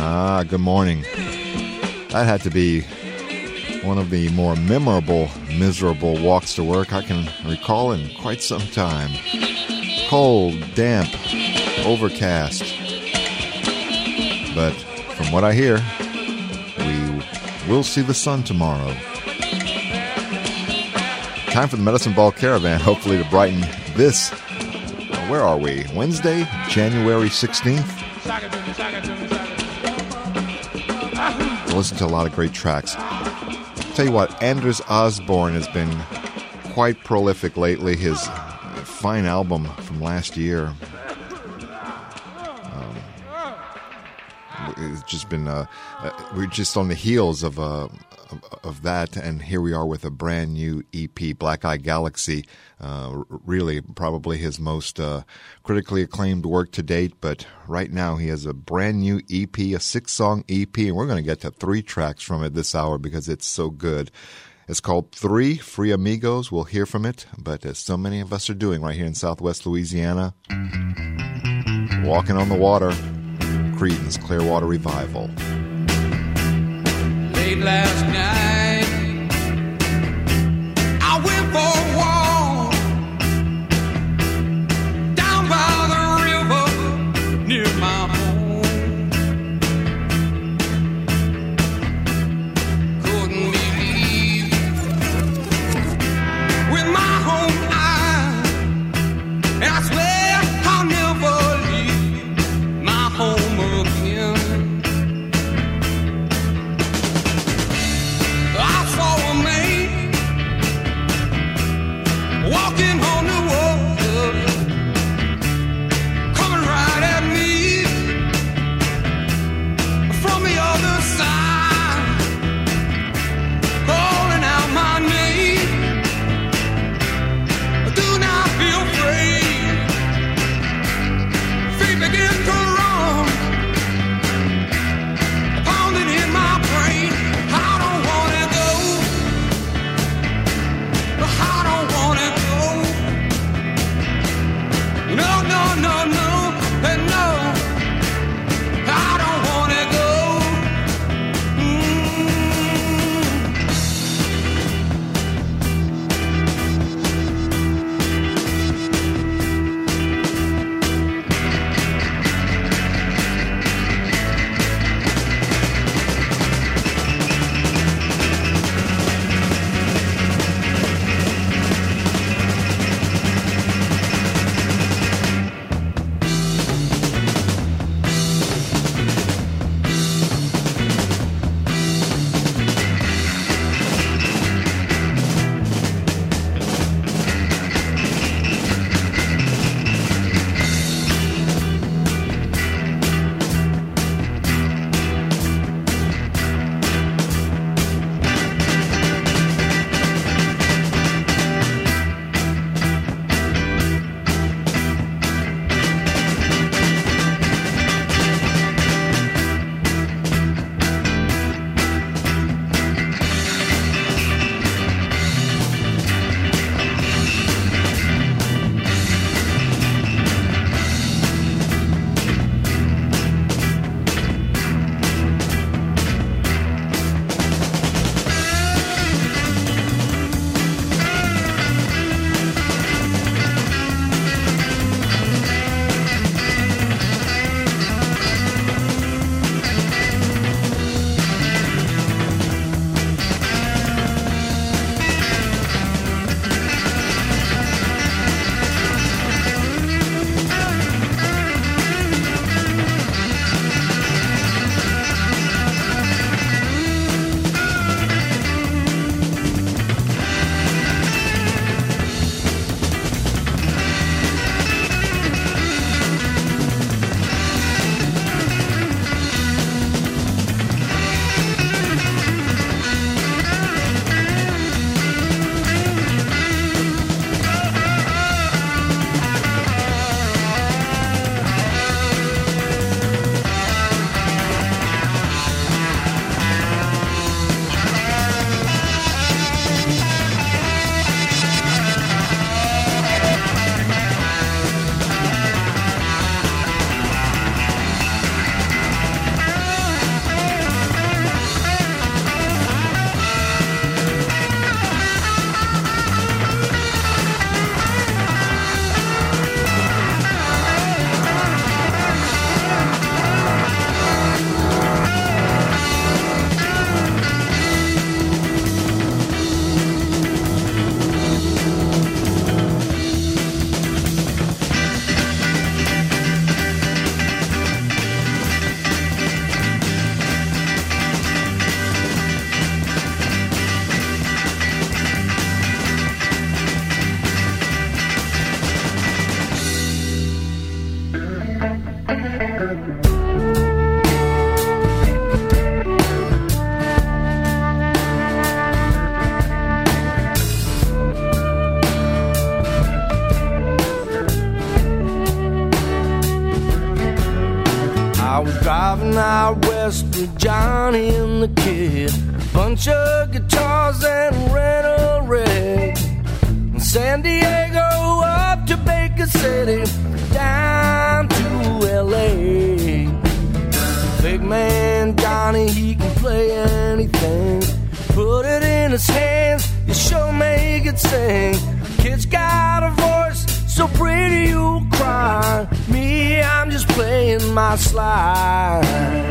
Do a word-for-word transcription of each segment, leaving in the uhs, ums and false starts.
Ah, good morning. That had to be one of the more memorable, miserable walks to work I can recall in quite some time. Cold, damp, overcast. But from what I hear, we will see the sun tomorrow. Time for the Medicine Ball Caravan, hopefully to brighten this. Where are we? Wednesday, January sixteenth. Listen to a lot of great tracks. Tell you what, Anders Osborne has been quite prolific lately. His fine album from last year. Um, it's just been, uh, uh, we're just on the heels of, uh, of, of that, and here we are with a brand new E P, Black Eye Galaxy. Uh, really, probably his most uh, critically acclaimed work to date, but right now he has a brand new E P, a six-song E P, and we're going to get to three tracks from it this hour because it's so good. It's called Three, Free Amigos. We'll hear from it, but as so many of us are doing right here in Southwest Louisiana, walking on the water, Creedence Clearwater Revival. Late last night, I went for a walk down by the river near my home. Couldn't believe with my own eyes, and I swear I'll never leave my home again. I saw a man I was driving out west with Johnny and the kid, bunch of guitars and a rental rig. From San Diego up to Baker City, down to L A. Big man Johnny, he can play anything. Put it in his hands, you sure make it sing. Kid's got a voice so pretty you'll cry. Me, I'm just playing my slide.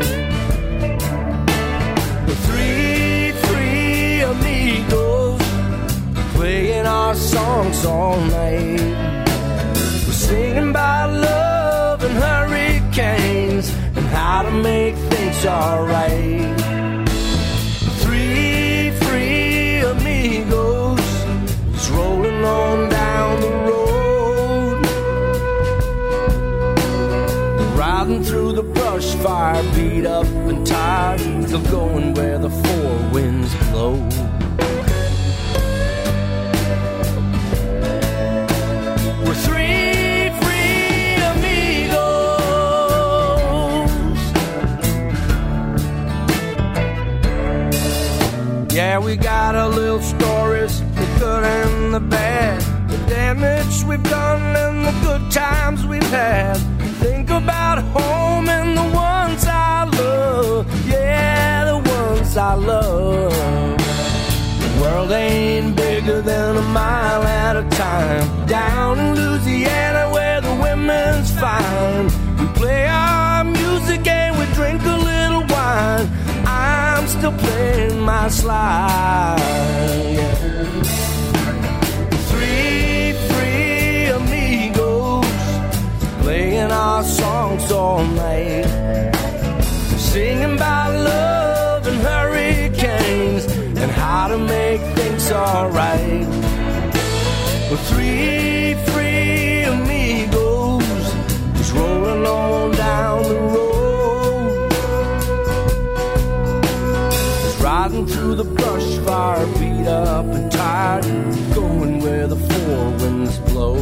The three, three amigos playing our songs all night. We're singing about love and hurricanes and how to make things alright. Three, three amigos just rolling on down the road. Riding through the brush fire, beat up and tired, still going where the four winds blow. We're three free amigos. Yeah, we got a little stories, the good and the bad, the damage we've done and the good times we've had. Think about home and the ones I love. Yeah, the ones I love. The world ain't bigger than a mile at a time. Down in Louisiana where the women's fine, we play our music and we drink a little wine. I'm still playing my slide. Yeah. Three, three amigos playing our songs all night, singing about love and hurricanes and how to make things alright. We're three free amigos just rolling on down the road, just riding through the brush fire, beat up and tired, going where the four winds blow.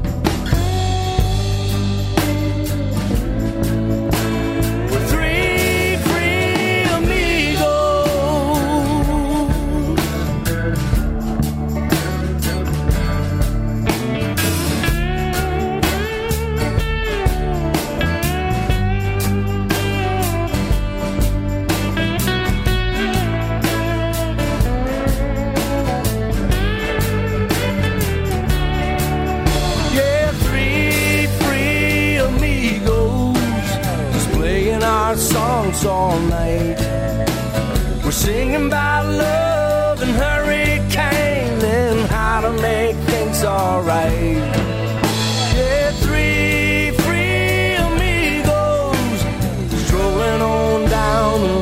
Songs all night. We're singing about love and hurricane and how to make things alright. Yeah, three free amigos strolling on down the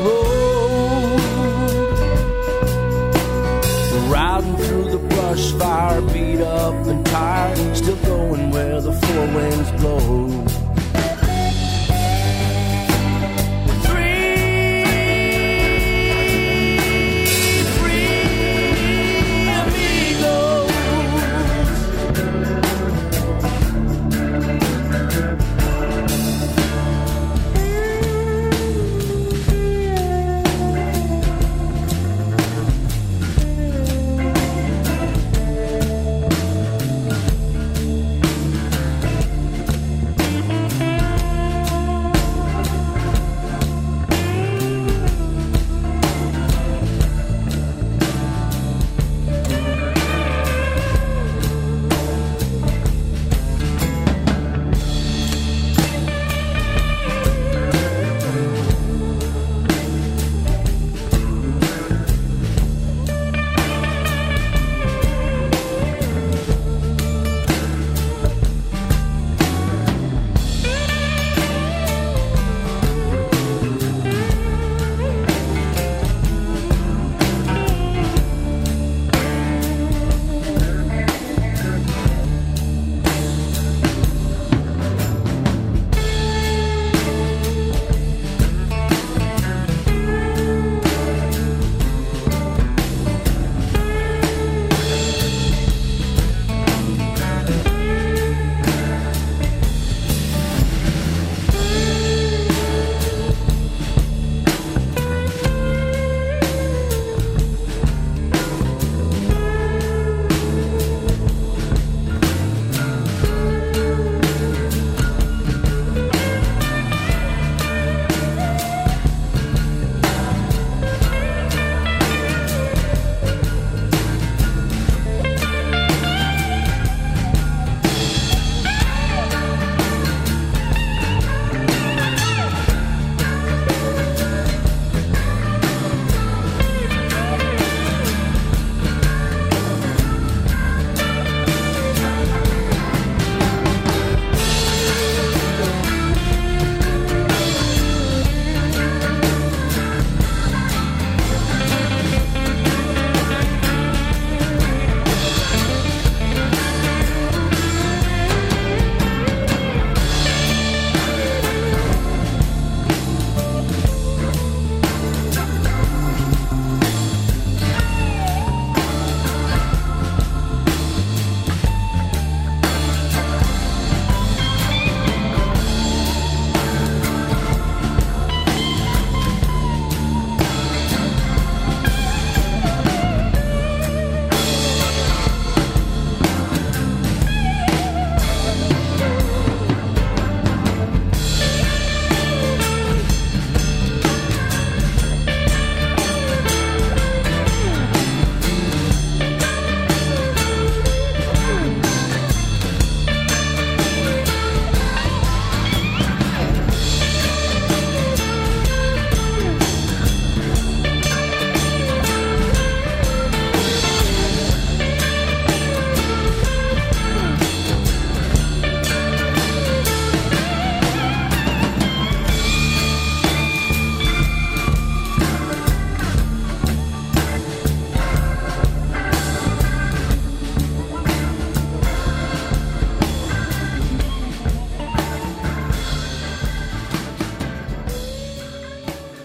road, riding through the brush fire, beat up and tired, still going where the four winds blow.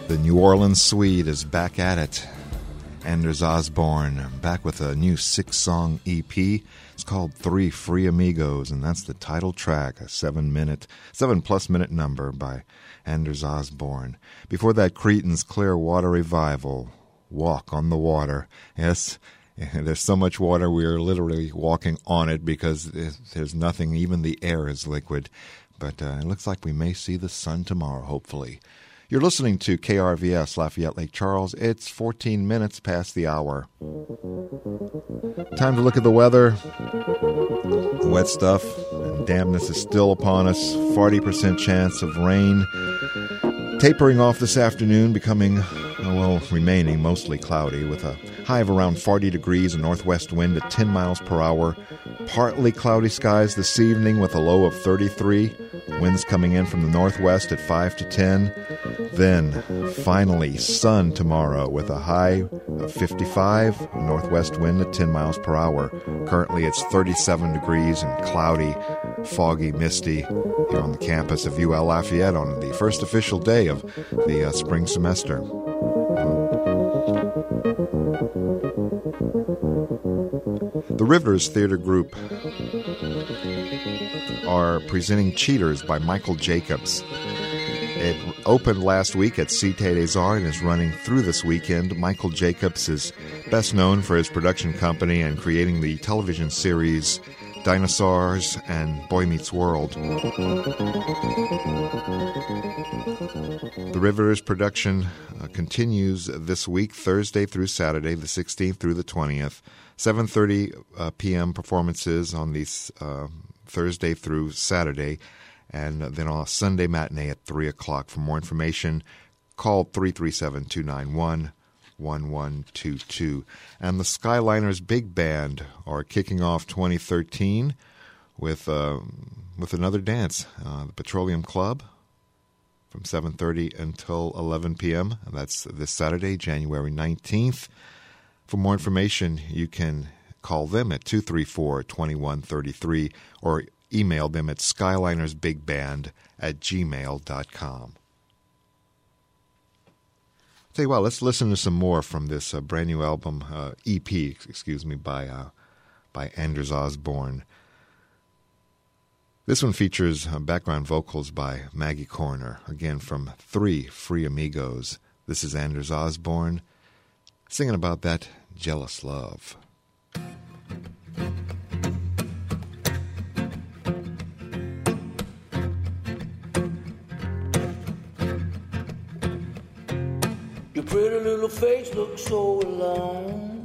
The New Orleans Swede is back at it. Anders Osborne, back with a new six-song E P. It's called Three Free Amigos, and that's the title track, a seven-minute, seven-plus minute number by Anders Osborne. Before that, Creedon's Clearwater Revival, Walk on the Water. Yes, there's so much water we are literally walking on it because there's nothing, even the air is liquid. But uh, it looks like we may see the sun tomorrow, hopefully. You're listening to K R V S, Lafayette Lake Charles. It's fourteen minutes past the hour. Time to look at the weather. Wet stuff and dampness is still upon us. forty percent chance of rain. Tapering off this afternoon, becoming, well, remaining mostly cloudy with a high of around forty degrees, a northwest wind at ten miles per hour. Partly cloudy skies this evening with a low of thirty-three. Winds coming in from the northwest at five to ten. Then, finally, sun tomorrow with a high of fifty-five, a northwest wind at ten miles per hour. Currently, it's thirty-seven degrees and cloudy, foggy, misty here on the campus of U L Lafayette on the first official day of the uh, spring semester. The Rivers Theater Group are presenting Cheaters by Michael Jacobs. It opened last week at Cité des Arts and is running through this weekend. Michael Jacobs is best known for his production company and creating the television series Dinosaurs and Boy Meets World. The Rivers production uh, continues this week, Thursday through Saturday, the sixteenth through the twentieth. seven thirty uh, p.m. performances on these uh, Thursday through Saturday, and then on a Sunday matinee at three o'clock. For more information, call three three seven, two nine one, one one two two. And the Skyliners Big Band are kicking off twenty thirteen with uh, with another dance, uh, the Petroleum Club, from seven thirty until eleven p.m. And that's this Saturday, January nineteenth. For more information, you can call them at two three four, two one three three or email them at skylinersbigband at gmail dot com. Tell you what, let's listen to some more from this uh, brand new album, uh, E P, excuse me, by uh, by Anders Osborne. This one features uh, background vocals by Maggie Corner, again from Three Free Amigos. This is Anders Osborne singing about that jealous love. Your pretty little face looks so alone.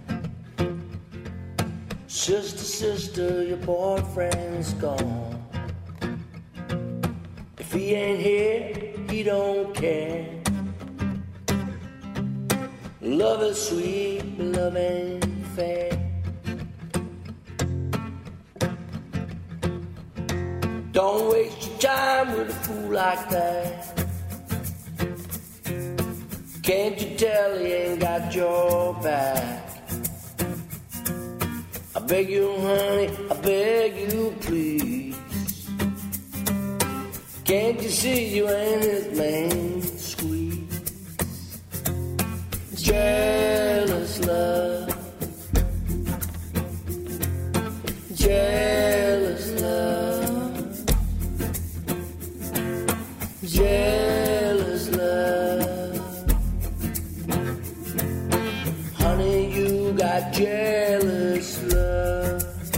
Sister, sister, your boyfriend's gone. If he ain't here, he don't care. Love is sweet, but love ain't fair. Don't waste your time with a fool like that. Can't you tell he ain't got your back? I beg you, honey, I beg you, please. Can't you see you ain't his main squeeze? Jealous love, jealous love, jealous love. Honey, you got jealous love.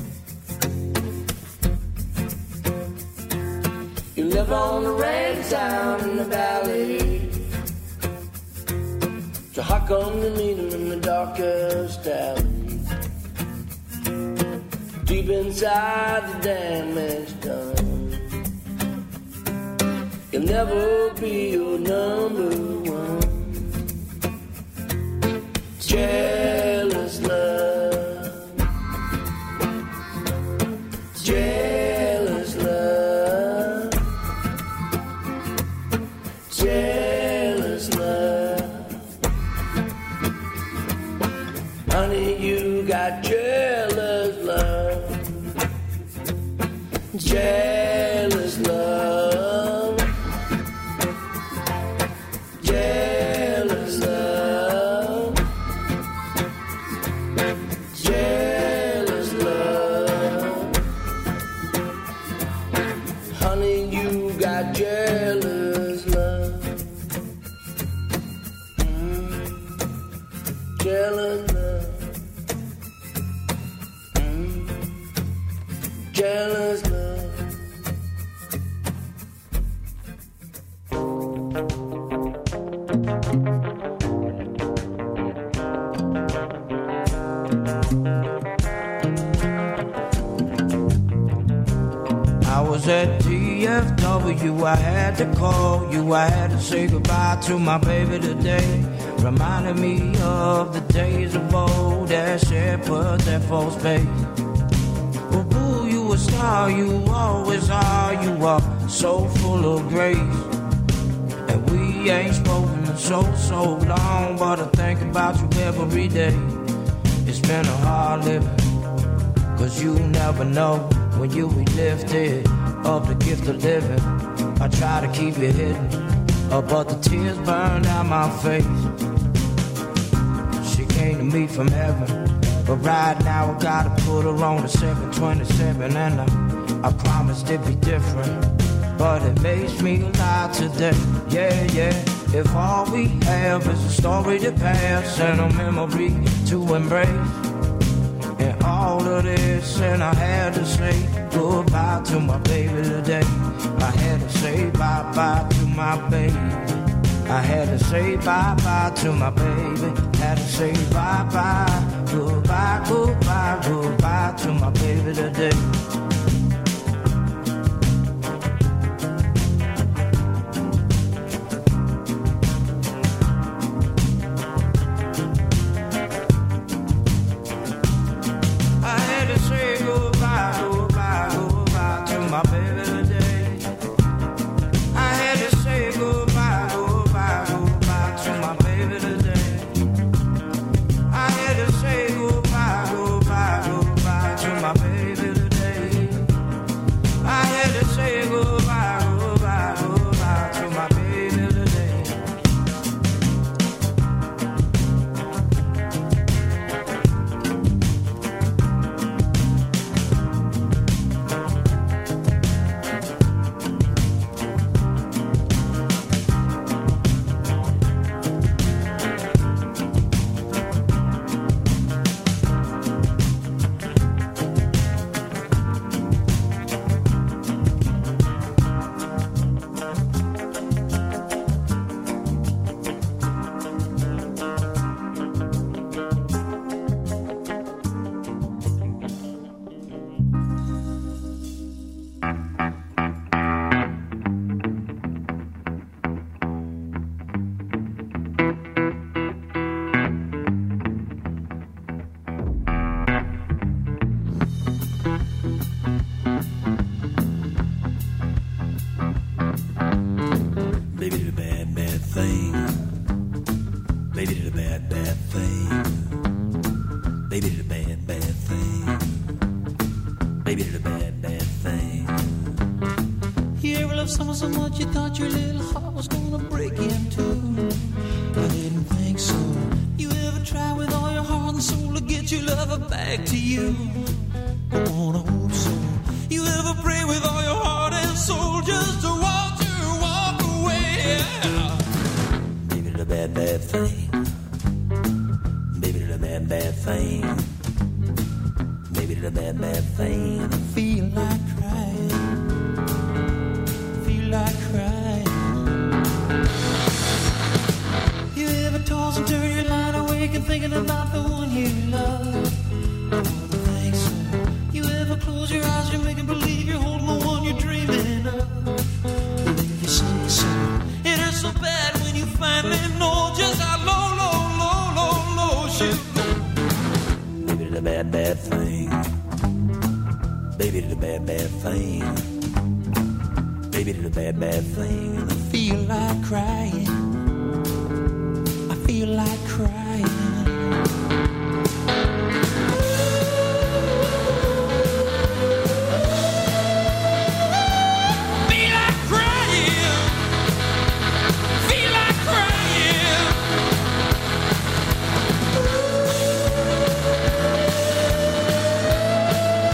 You live on the ranch down in the valley. So how come you meet him in the darkest alley? Deep inside the damage done. You'll never be your number one. Jealous love, jealous love, jealous love. Honey, you got jealous love, jealous love, jealous. jealous love. Mm. Jealous love. I was at D F W, I had to call you, I had to say goodbye to my baby today. Reminded me of the days of old, that shit put that false space. Well, boo, you a star, you always are, you are so full of grace. And we ain't spoken in so, so long, but I think about you every day. It's been a hard living, cause you never know when you be lifted of the gift of living. I try to keep it hidden, uh, but the tears burn down my face. She came to me from heaven, but right now I gotta put her on the seven twenty-seven. And I, I promised it'd be different, but it makes me alive today. Yeah, yeah. If all we have is a story to pass and a memory to embrace, and all of this, and I had to say goodbye to my baby today. I had to say bye-bye to my baby. I had to say bye-bye to my baby. Had to say bye-bye, goodbye, goodbye, goodbye to my baby today.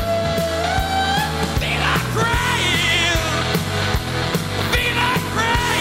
Feel like crying.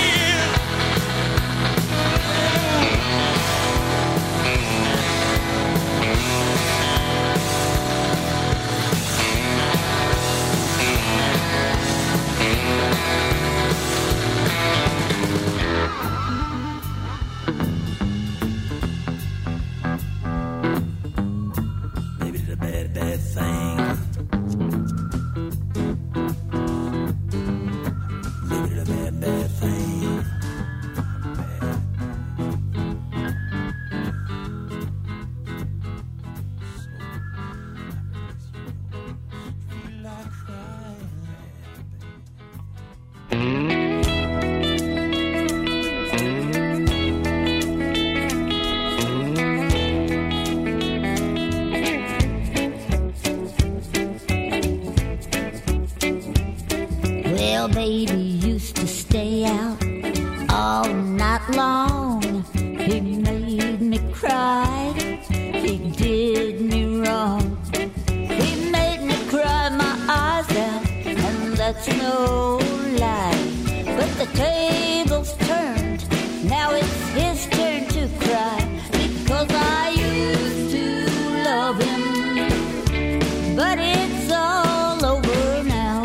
that's no lie. But the table's turned, now it's his turn to cry. Because I used to love him, but it's all over now.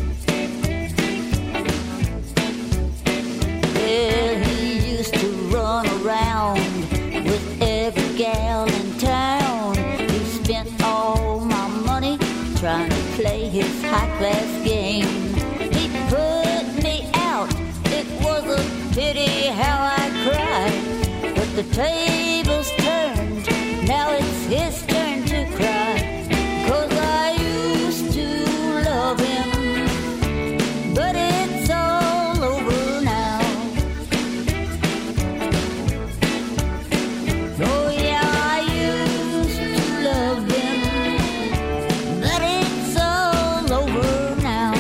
Well, he used to run around with every gal in town. He spent all my money trying to play his high-class game. He put me out, it was a pity how I cried. But the table's turned, now it's his turn to cry. 'Cause I used to love him, but it's all over now. Oh yeah, I used to love him, but it's all over now.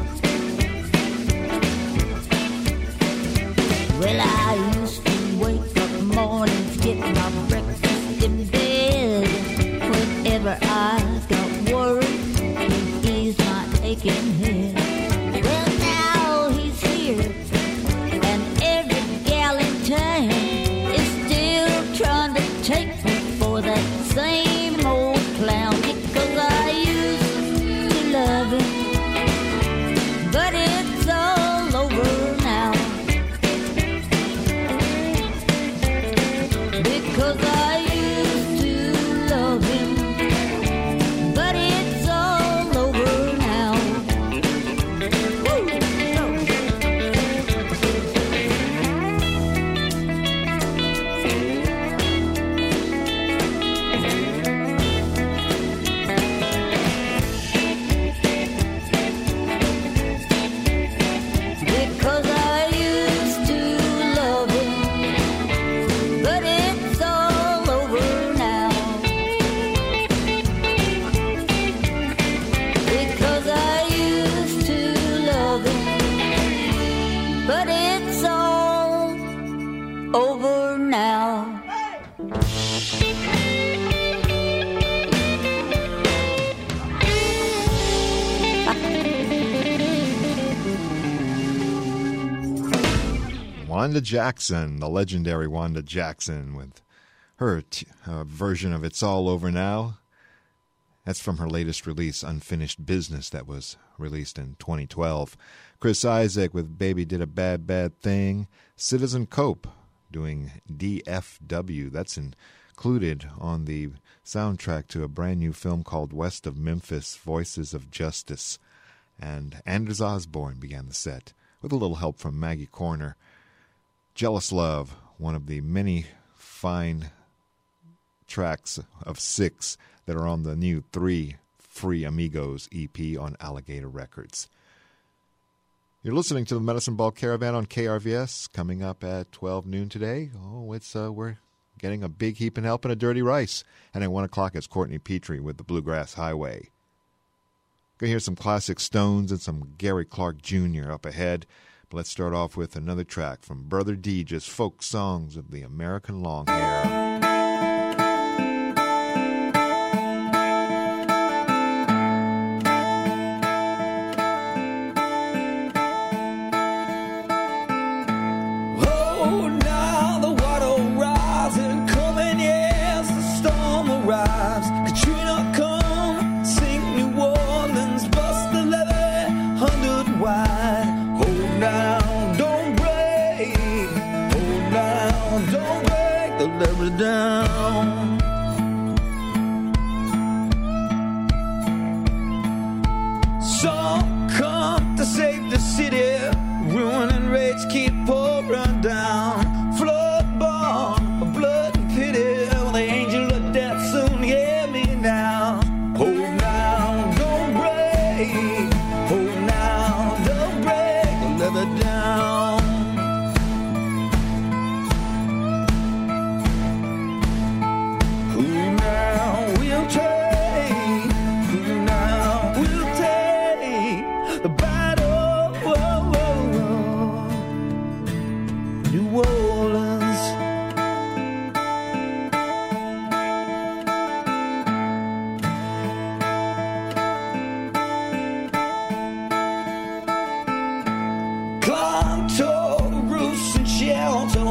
Well, I used to wake up mornings, get my breakfast in bed. Whenever I got worried, he'd ease my aching head. Well, now he's here, and every gal in town is still trying to take me for that same old clown. Because I used to love him, but it's all over now. Because I used to love him, but it's all over now. Woo! Go. Because I used to love him, but it's all over now. Because I used to love him, but it's all over now. Wanda Jackson, the legendary Wanda Jackson, with her t- uh, version of It's All Over Now. That's from her latest release, Unfinished Business, that was released in twenty twelve. Chris Isaak with Baby Did a Bad, Bad Thing. Citizen Cope doing D F W. That's included on the soundtrack to a brand new film called West of Memphis, Voices of Justice. And Anders Osborne began the set with a little help from Maggie Corner. Jealous Love, one of the many fine tracks of six that are on the new Three Free Amigos E P on Alligator Records. You're listening to the Medicine Ball Caravan on K R V S, coming up at twelve noon today. Oh, it's uh, we're getting a big heap and help and a dirty rice. And at one o'clock, it's Courtney Petrie with the Bluegrass Highway. Gonna hear some classic Stones and some Gary Clark Junior up ahead. But let's start off with another track from Brother D, just folk songs of the American long hair. Oh, now the water rising, coming, yes, the storm arrives. Katrina come, sink New Orleans, bust the levee, hundred wide. Hold now, don't break. Hold now, don't break the levee down. Some come to save the city, ruin and rage keep pouring down. Flood bomb, blood and pity, the angel of death soon hear me now. Hold now, don't break. Hold now, don't break the leather down. Who now will take? Who now will take the battle? Whoa, whoa, whoa. New Orleans.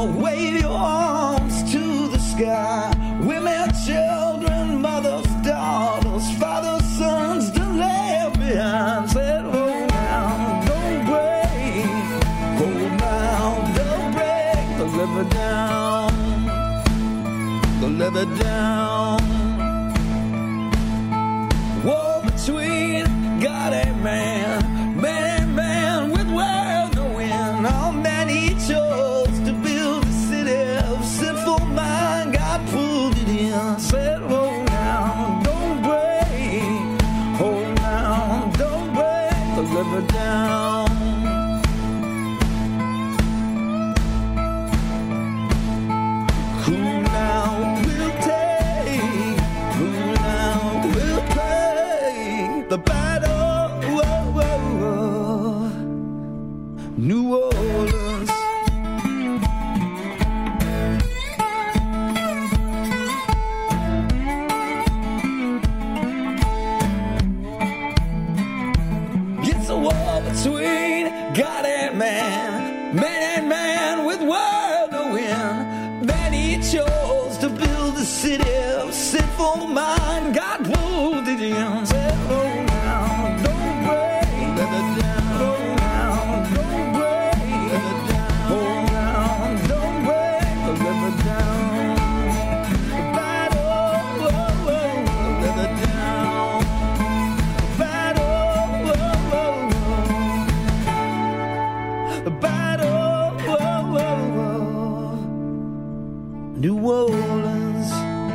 wave your arms to the sky. Women, children, mothers, daughters, fathers, sons, to left behind. Said, hold down, don't break. Hold down, don't break. The liver down, the liver down. War between God and man, man and man with world to win. All man he chose to build a city of sinful mind. God pulled it in, said, hold down, don't break. Hold down, don't break. The liver down. Who now will take? Who now will pay the battle? Whoa, whoa, whoa. New Orleans. It's a war between God and man, man and man with world to win. Man he chose to build a city of sinful mind. God pulled it in. Said, hold down, don't break. Let it down. Hold down, don't break. Let it down. Hold down, don't break. Let it down. The battle, oh, oh, let it down. The battle, oh, oh, the battle, oh, oh, oh. New Orleans.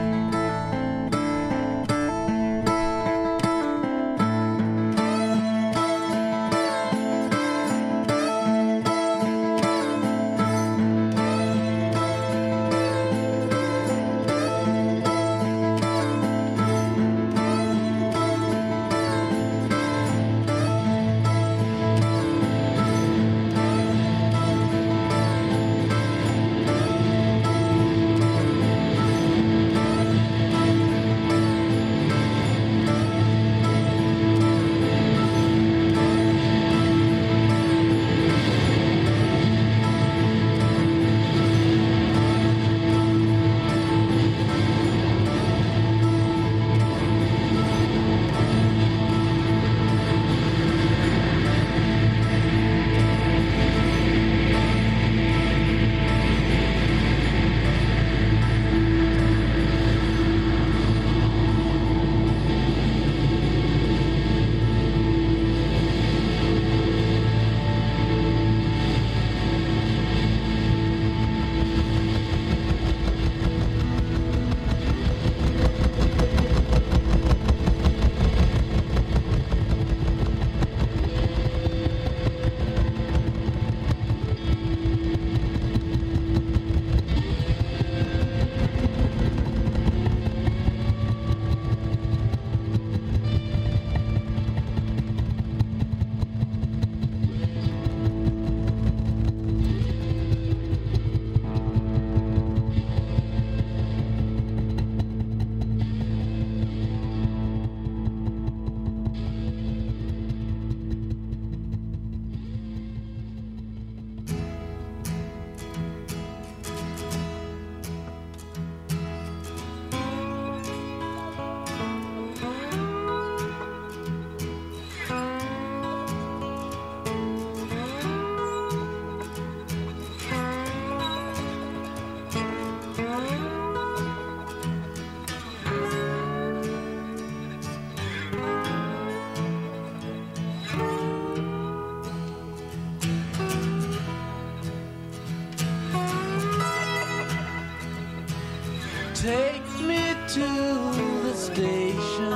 Take me to the station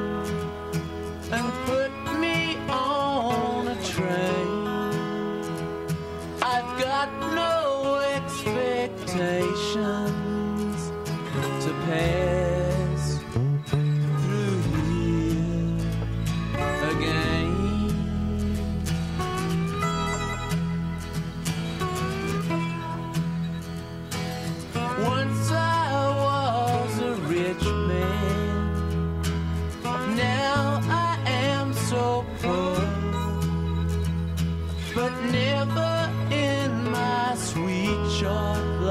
and put me on a train. I've got no expectations to pass through here again. Once I rich man, now I am so poor, but never in my sweet short life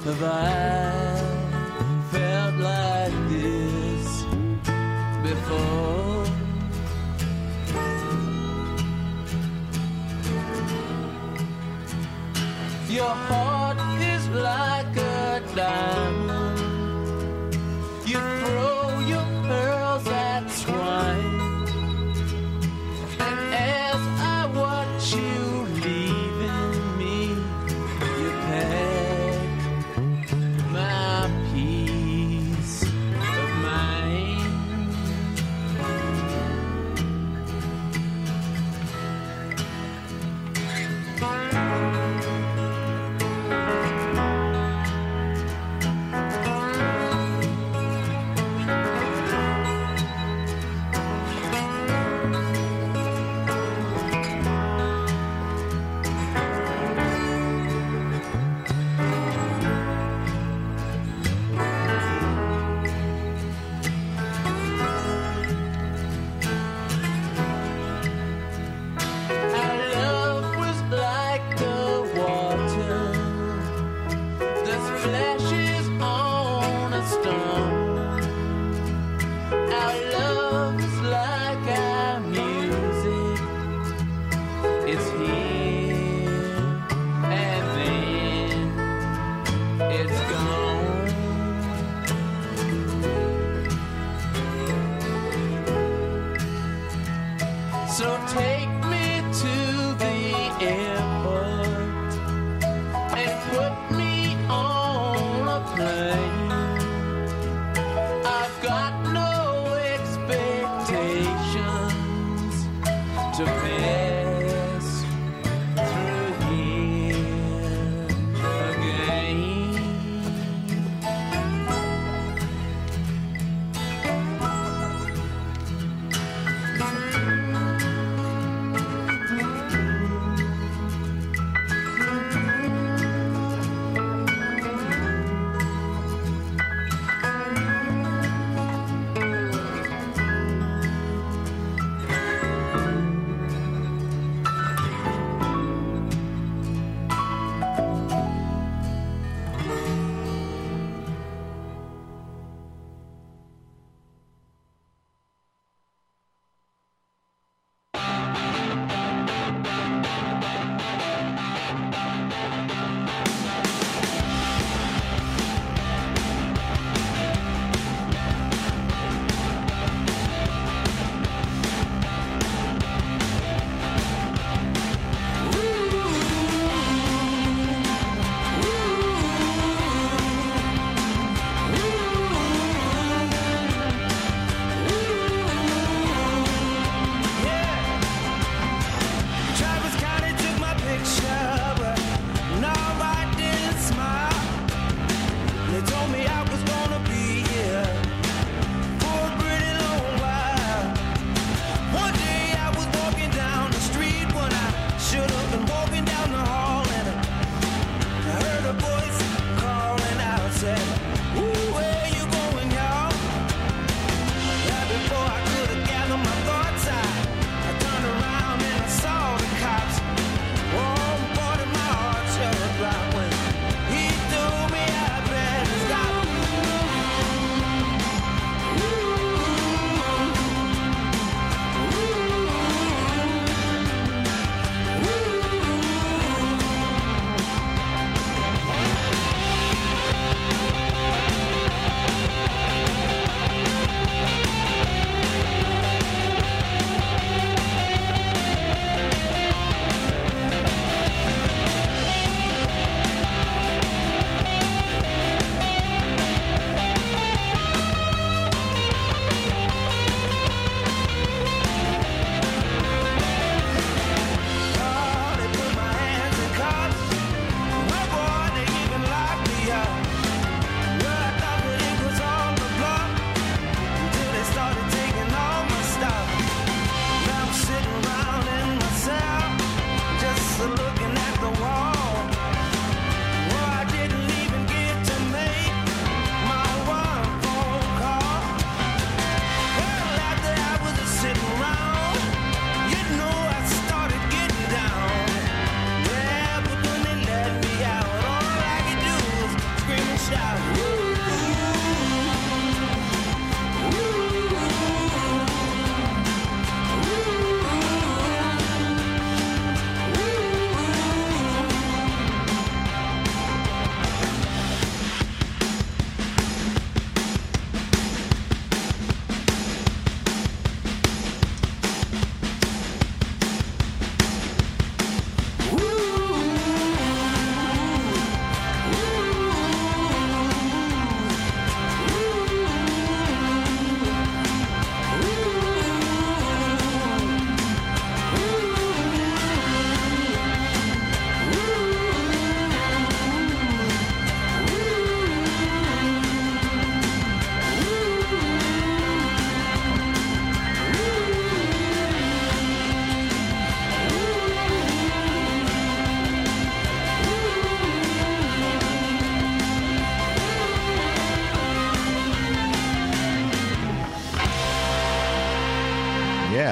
have I felt like this before? Your heart is like a diamond. You throw your pearls at swine. And as I watch you leaving me, you pack my peace of mind. So take me to the airport and put me on a plane. I've got no expectations to pass through here again.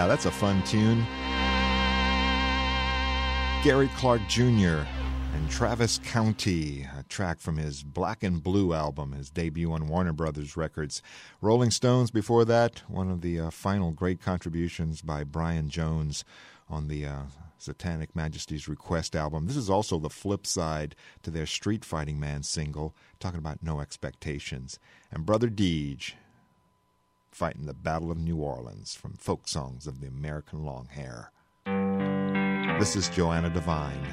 Yeah, that's a fun tune. Gary Clark Junior and Travis County, a track from his Black and Blue album, his debut on Warner Brothers Records. Rolling Stones before that, one of the uh, final great contributions by Brian Jones on the uh, Satanic Majesty's Request album. This is also the flip side to their Street Fighting Man single, talking about No Expectations. And Brother Deej, fighting the Battle of New Orleans from Folk Songs of the American Longhair. This is Joanna Devine.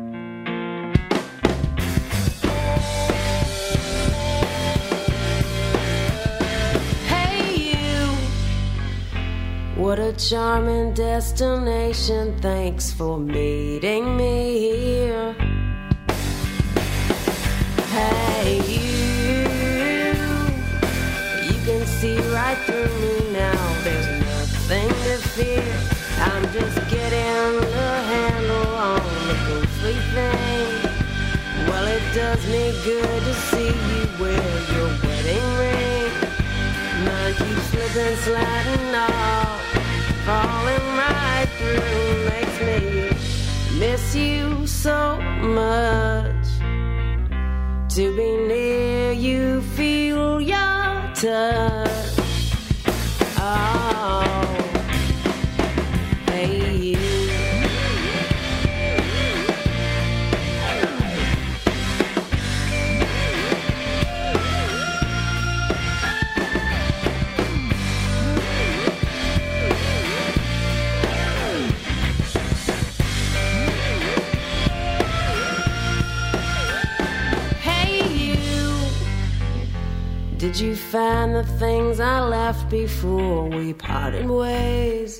What a charming destination, thanks for meeting me here. Hey you, you can see right through me now, there's nothing to fear. I'm just getting the handle on the ghostly thing. Well, it does me good to see you wear your wedding ring. Mine keeps slipping, sliding off, falling right through, makes me miss you so much. To be near you, feel your touch. Oh, hey you. Did you find the things I left before we parted ways?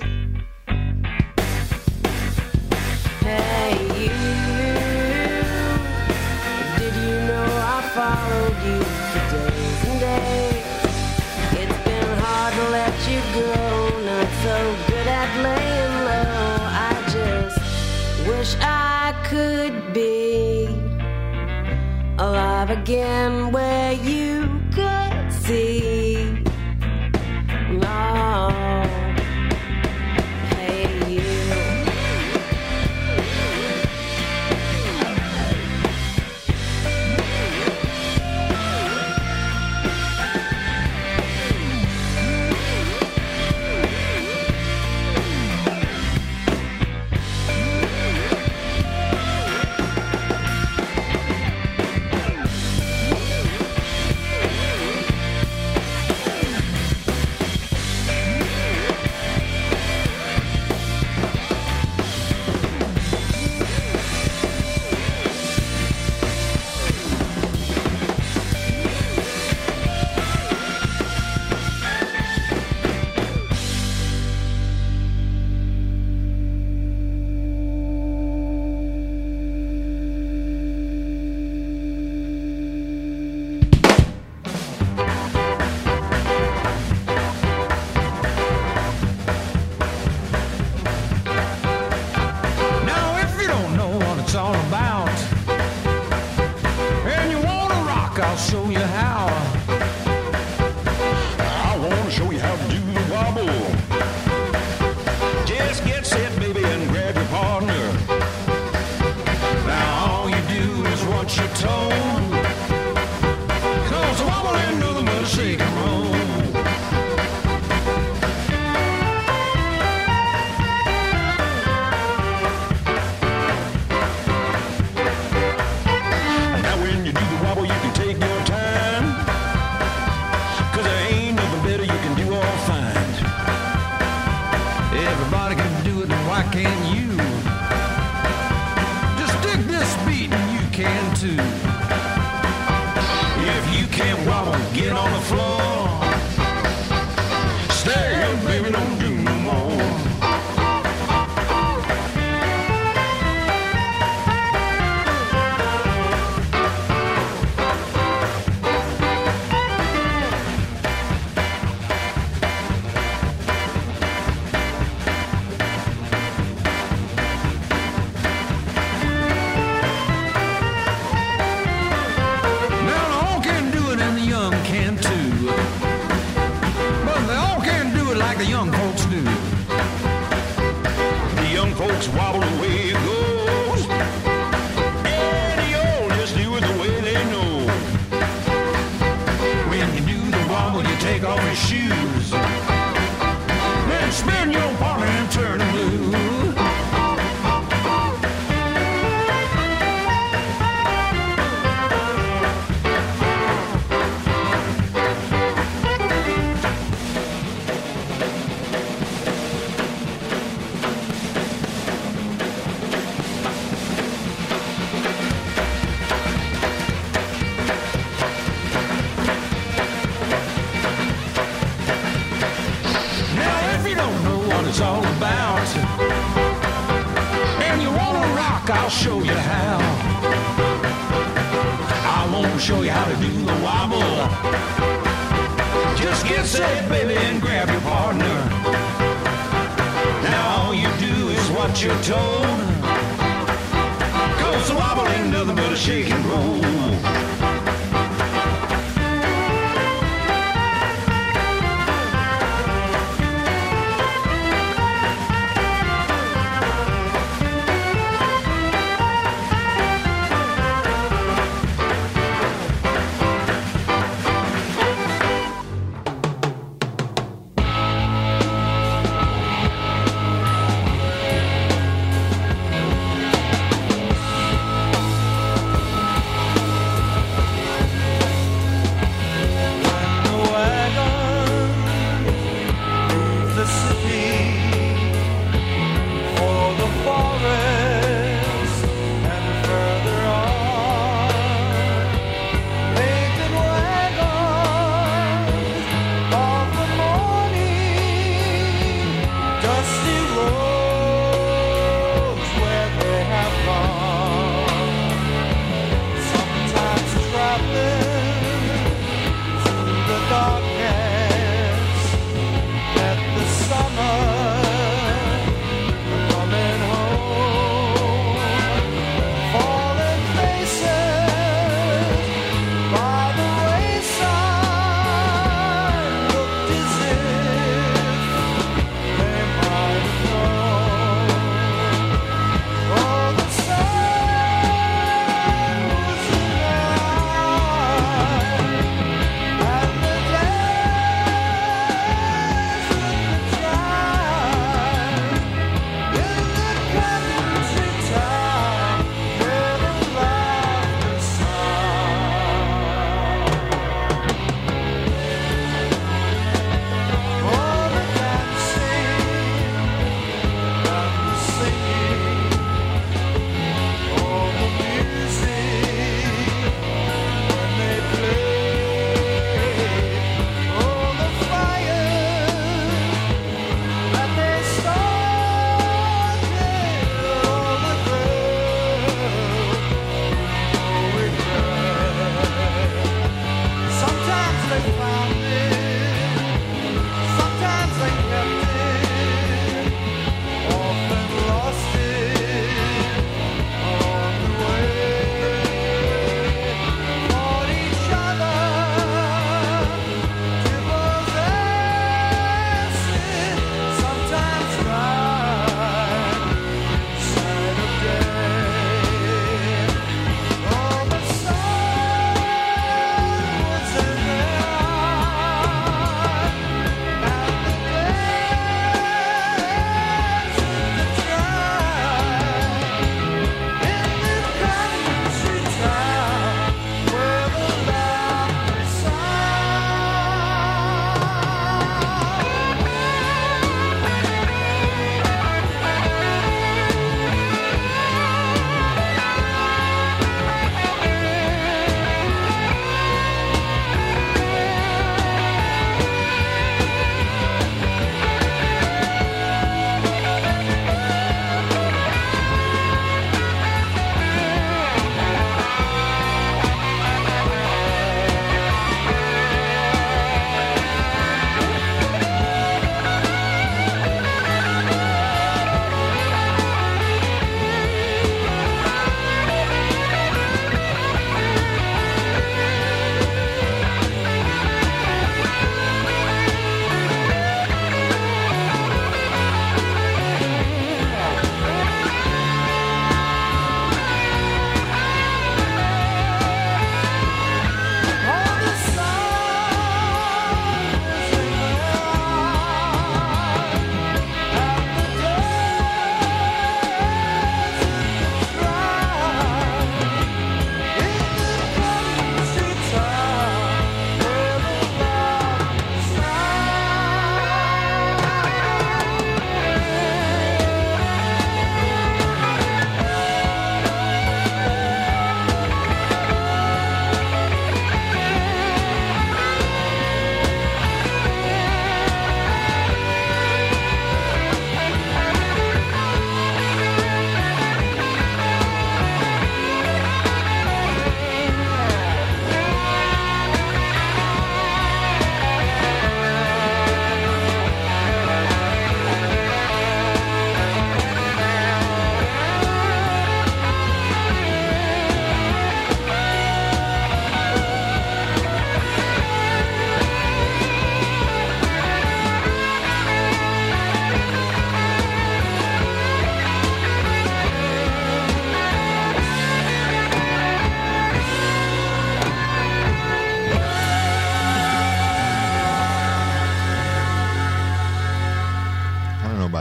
Hey you, did you know I followed you for days and days? It's been hard to let you go, not so good at laying low. I just wish I could be alive again where you could see. Oh, hey you. works, wobble the way it goes. And the old just do it the way they know. When you do the wobble, you take off your shoes. Then spin your partner and turn them blue. It's all about, and you wanna rock, I'll show you how. I won't show you how to do the wobble. Just get set, baby, and grab your partner. Now all you do is what you're told. 'Cause the wobble ain't nothing but a shake and roll.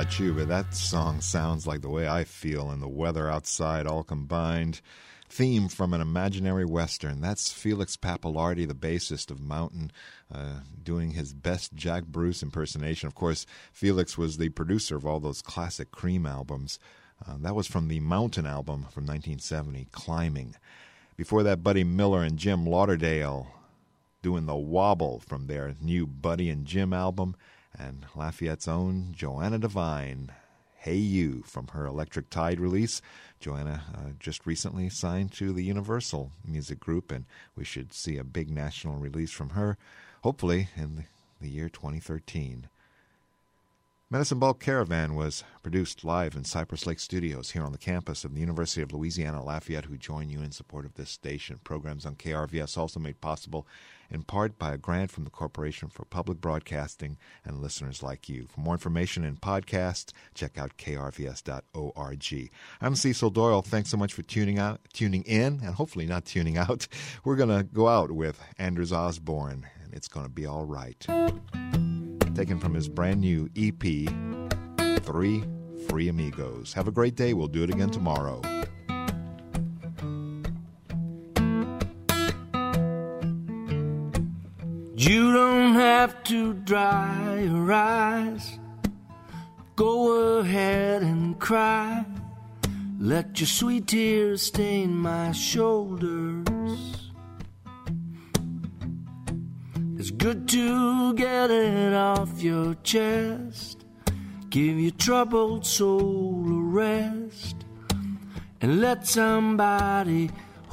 about you, but that song sounds like the way I feel and the weather outside all combined. Theme from an imaginary Western. That's Felix Pappalardi, the bassist of Mountain, uh, doing his best Jack Bruce impersonation. Of course, Felix was the producer of all those classic Cream albums. Uh, that was from the Mountain album from nineteen seventy, Climbing. Before that, Buddy Miller and Jim Lauderdale doing The Wobble from their new Buddy and Jim album, and Lafayette's own Joanna Devine, Hey You, from her Electric Tide release. Joanna uh, just recently signed to the Universal Music Group, and we should see a big national release from her, hopefully in the, the year twenty thirteen. Medicine Ball Caravan was produced live in Cypress Lake Studios here on the campus of the University of Louisiana Lafayette, who join you in support of this station. Programs on K R V S also made possible in part by a grant from the Corporation for Public Broadcasting and listeners like you. For more information and podcasts, check out K R V S dot org. I'm Cecil Doyle. Thanks so much for tuning out, tuning in, and hopefully not tuning out. We're going to go out with Anders Osborne, and it's going to be all right. Taken from his brand new E P, Three Free Amigos. Have a great day. We'll do it again tomorrow. You don't have to dry your eyes. Go ahead and cry. Let your sweet tears stain my shoulders. It's good to get it off your chest. Give your troubled soul a rest. And let somebody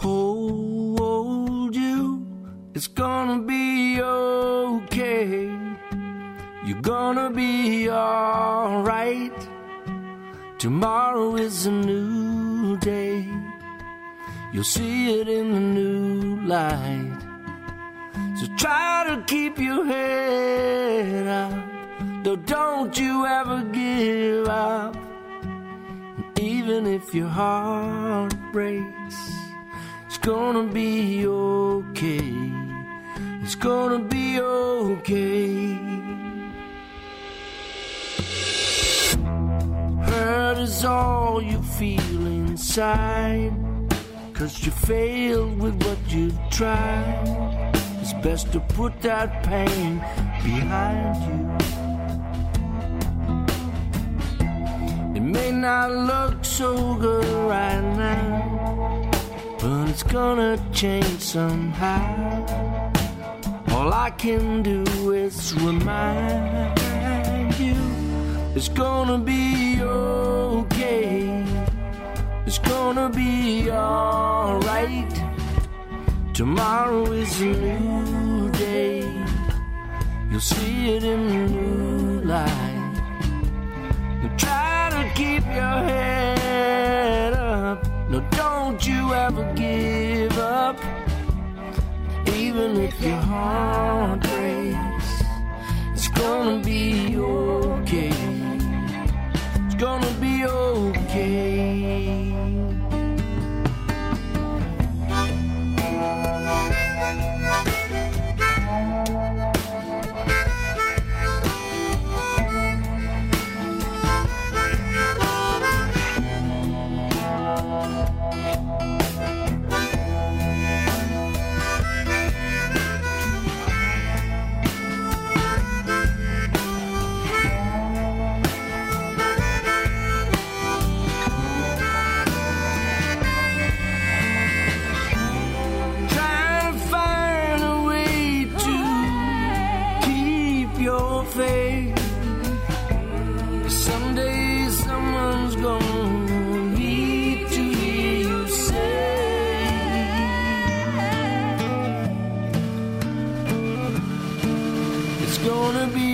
hold you. It's gonna be okay. You're gonna be alright. Tomorrow is a new day. You'll see it in the new light. So try to keep your head up. Though don't you ever give up. Even if your heart breaks, it's gonna be okay. It's gonna be okay. Hurt is all you feel inside, 'cause you failed with what you've tried. It's best to put that pain behind you. It may not look so good right now, but it's gonna change somehow. All I can do is remind you, it's gonna be okay. It's gonna be alright. Tomorrow is a new day. You'll see it in the new light. And try to keep your head up. No, don't you ever give up. Even if your heart breaks, it's gonna be okay. It's gonna be okay. Someday someone's gonna need to hear you say, it's gonna be